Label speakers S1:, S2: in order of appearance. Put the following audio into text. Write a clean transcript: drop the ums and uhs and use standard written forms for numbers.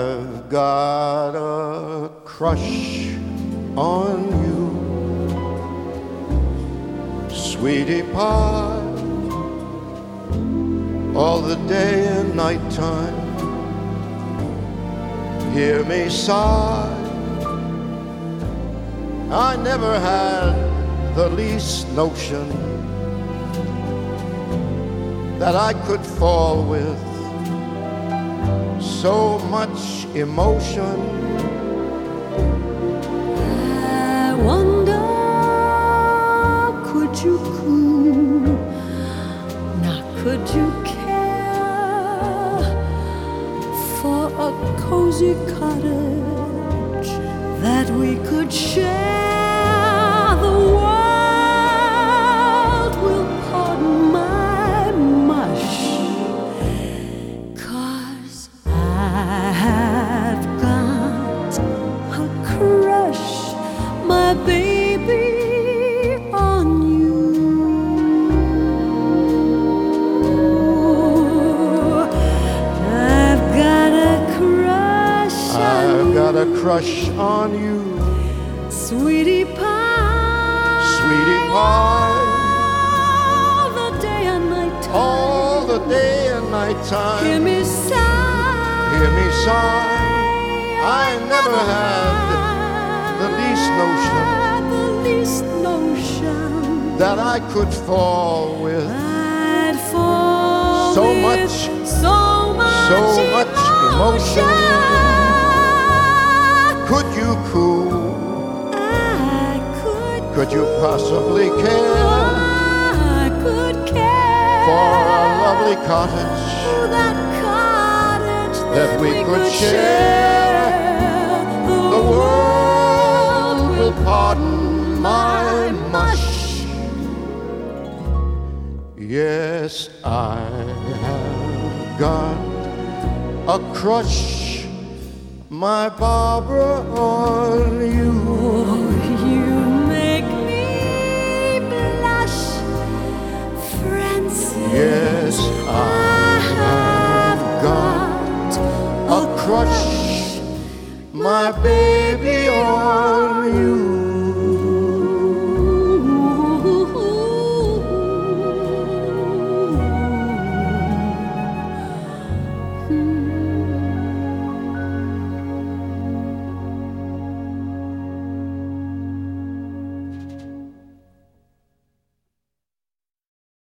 S1: I've got a crush on you, sweetie pie, all the day and night time. Hear me sigh, I never had the least notion that I could fall with so much emotion.
S2: I wonder, could you cool? Now could you care for a cozy cottage that we could share? The world will pardon my mush, 'cause I've got a crush, my baby, on you. I've got a crush on
S1: I've got a crush on you,
S2: sweetie pie,
S1: sweetie pie,
S2: all the day and night time.
S1: all the day and night time.
S2: Hear me sigh,
S1: Hear me sigh, I never had the least notion that I could fall with
S2: I'd fall
S1: so
S2: with
S1: much emotion. Could you cool? Could you possibly care
S2: I could care
S1: for a lovely cottage
S2: that cottage
S1: that we could share? The world will pardon my mush. Yes, I have got a crush, my Barbara, on you.
S2: You make me blush, Francis.
S1: Yes, I have got a crush, my baby, on